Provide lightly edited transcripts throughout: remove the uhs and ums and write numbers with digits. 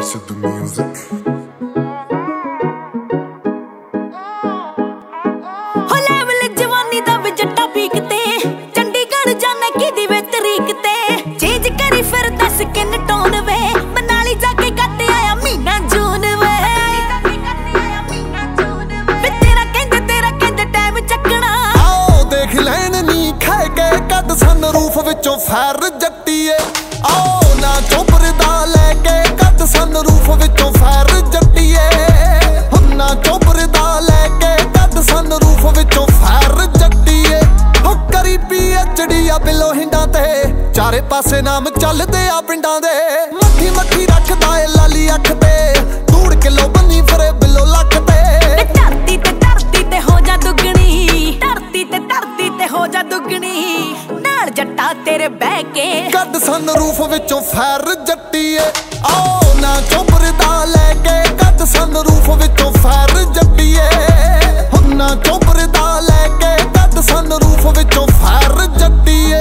to the music. हो level जवानी दा भी जट्टा पीक ते चंडीगढ़ जाने की दी वे तरीक ते चेंज करी फिर दस किन टोन वे मनाली जाके कट आया महीना जून वे तेरा कहंदे टाइम चकना आओ देख लैन नी खाए के कद सन रूफ विचों फैर जट्टीए आओ ना चोपर दा लेके कद सन रूफ विचों फैर जट्टीए ना चोपर दा लेके कद सन रूफ विचों फैर जट्टीए हो करी PhD आ बिलो हिंडा ते चारे पासे नाम चलदे आ पिंडां दे मੱਠੀ मੱਠੀ रखदा ए लाली अख ते धूड़ किलो बन्नी फिरे बिलो लख ते धरती ते हो जा दुगनी धरती ते हो जा दुगनी नाल जट्टा तेरे बह के कद सन रूफ विचों फैर जट्टीए आओ ना चोपर दा लेके कद सन रूफ विचों फैर जट्टीए ना चोपर दा लेके कद सन रूफ विचों फैर जट्टीए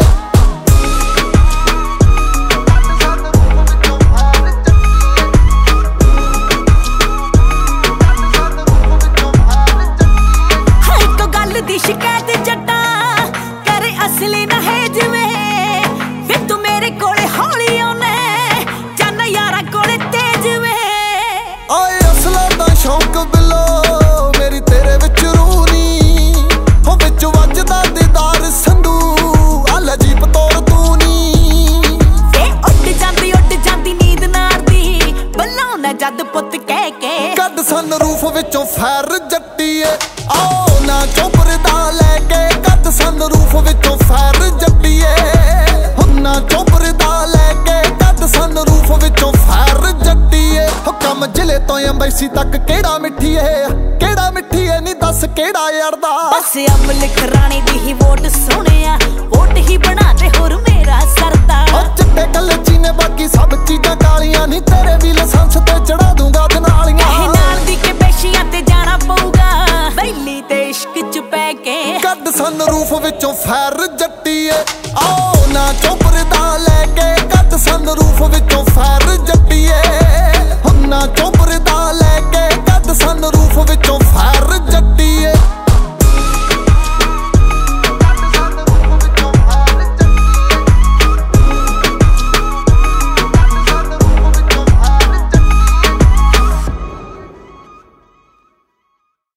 दी शिकायत जट्टा करे असली ना है जिवें वे तू मेरे कोले हौली आने जाना यारा कोले तेज वे ओए असला दा शौक बिलो मेरी तेरे विच रूह नी हो विच वजदा दीदार संधू आला जीप तोर तू नी वे उड़ जांदी नींद नार दी बल्लों ना जद पुत कह के कद सन रूफ विचों फैर जट्टीए आओ ना चोपर दा लेके कद सन रूफ विचों फैर जट्टीए ना चोपर दा लेके कद सन रूफ विचों फैर जट्टीए हुक्म जिले तो अंबैसी तक केड़ा मिठी है नी दस केड़ा अड़दा बस अब लिख रानी दी ही वोट सोनिया वोट ही बना दे होर मेरा सरदा चिट्टे कलची ने बाकी सब चीजां कालियां नी तेरे भी लाइसेंस ते चढ़ा दूंगा दनालियां नाल दी के पेशियां ते जाना पऊगा वैली ते इश्क च पै के कद सन रूफ विचों फैर जट्टीए आओ ना चोपर दा लेके कद सन रूफ विचों फैर जट्टीए ना चोपर दा